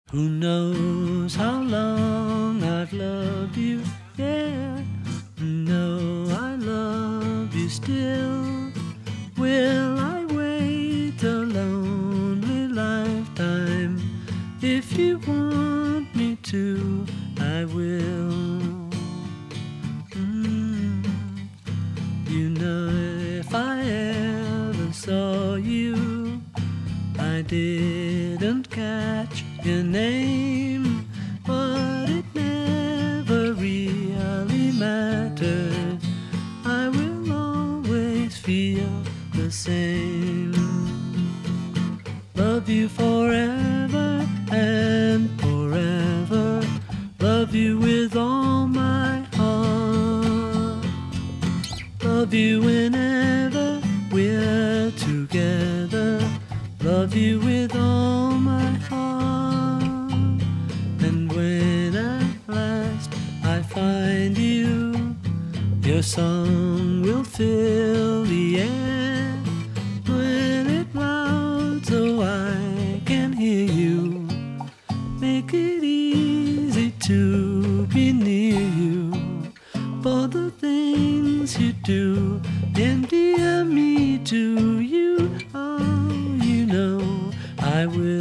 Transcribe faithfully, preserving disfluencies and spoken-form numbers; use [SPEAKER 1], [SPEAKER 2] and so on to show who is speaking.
[SPEAKER 1] Who knows how long I've loved you, yeah. No, I love you still. Will I wait a lonely lifetime? If you want me to, I will. Mm. You know, if I ever saw you, I didn't catch your name, but it never really mattered. I will always feel the same. Love you forever and forever. Love you with all my heart. Love you whenever we're together. Love you with all my heart. And when at last I find you, your song will fill the air. When it loud so I can hear you, make it easy to be near you. For the things you do endear me to you. Oh, you know I will.